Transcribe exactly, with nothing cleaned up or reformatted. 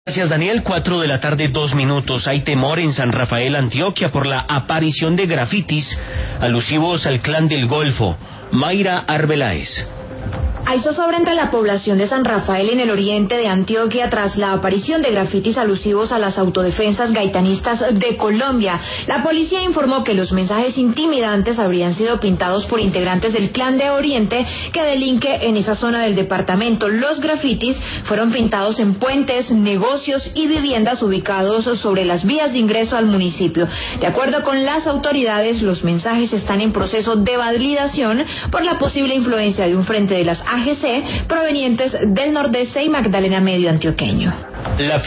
Gracias, Daniel. Cuatro de la tarde, dos minutos. Hay temor en San Rafael, Antioquia, por la aparición de grafitis alusivos al Clan del Golfo. Mayra Arbeláez. Hay zozobra entre la población de San Rafael en el oriente de Antioquia tras la aparición de grafitis alusivos a las autodefensas gaitanistas de Colombia. La policía informó que los mensajes intimidantes habrían sido pintados por integrantes del Clan de Oriente que delinque en esa zona del departamento. Los grafitis fueron pintados en puentes, negocios y viviendas ubicados sobre las vías de ingreso al municipio. De acuerdo con las autoridades, los mensajes están en proceso de validación por la posible influencia de un frente de las A G C provenientes del Nordeste y Magdalena Medio antioqueño. La